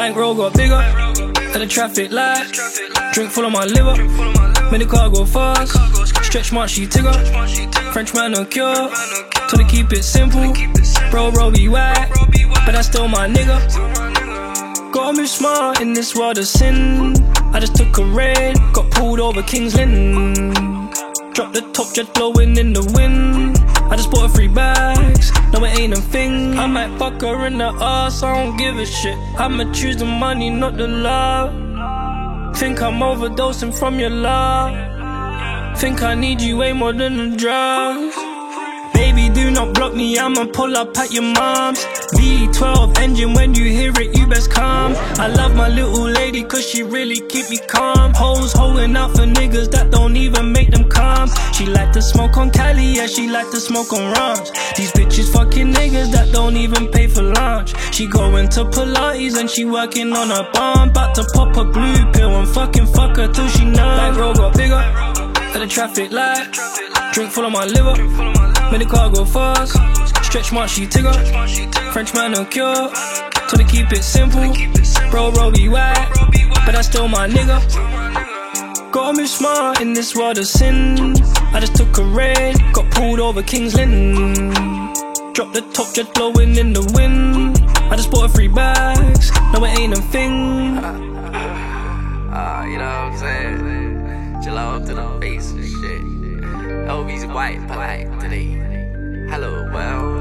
Bankroll got bigger at the traffic light. Drink full of my liver, made the car go fast. Stretch mark, she tigger. French man no cure, so they keep it simple. Bro be whack, but that's still my nigga. Gotta move smart in this world of sin. I just took a raid, got pulled over King's Lynn. Drop the top, jet blowing in the wind. I just bought her 3 bags, no it ain't a thing. I might fuck her in the ass, I don't give a shit. I'ma choose the money, not the love. Think I'm overdosing from your love. Think I need you way more than the drugs. Baby, do not block me, I'ma pull up at your mom's. V12 engine, when you hear it, you best come. I love my little lady, cause she really keep me calm. Hoes holding out for niggas that don't even make them come. She like to smoke on Cali, yeah, she like to smoke on Rams. These bitches fucking niggas that don't even pay for lunch. She going to Pilates and she working on her bum. About to pop a blue pill and fucking fuck her till she numb. Bankroll got bigger at the traffic light. Drink full of my liver, made the car go fast. Stretch mark, she tigger. French man no cure, so they keep it simple. Bro be whack, but that's still my nigga. Gotta move smart in this world of sin. I just took a raid, got pulled over King's Lynn. Drop the top, jet blowing in the wind. I just bought her 3 bags, no it ain't a thing. You know what I'm saying? Chill out to the face and shit. Hope he's white, polite today. Hello, well.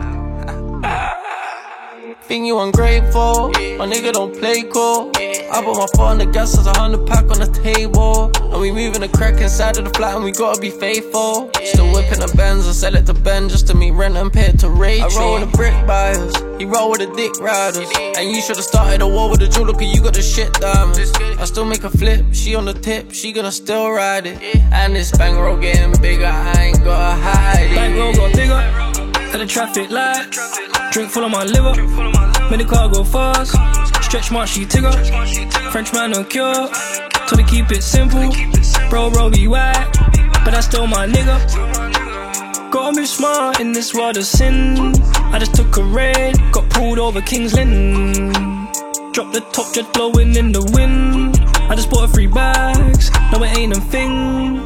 Think you ungrateful, my nigga don't play cool. I put my foot on the gas, there's 100 pack on the table. And we moving the crack inside of the flat and we gotta be faithful. Still whipping the Benz, I sell it to Ben just to meet rent and pay it to Rachel. I roll with the brick buyers, he roll with the dick riders. And you should've started a war with the jeweler cause you got the shit diamonds. I still make a flip, she on the tip, she gonna still ride it. And this bankroll getting bigger, I ain't gotta hide it. Bankroll got bigger at the traffic light. Drink full of my liver, made the car go fast. Stretch mark, she tigger. French man no cure, so they keep it simple. Bro be whack, but that's still my nigga. Gotta move smart in this world of sin. I just took a raid, got pulled over King's Lynn. Drop the top, jet blowing in the wind. I just bought her 3 bags, no it ain't a thing.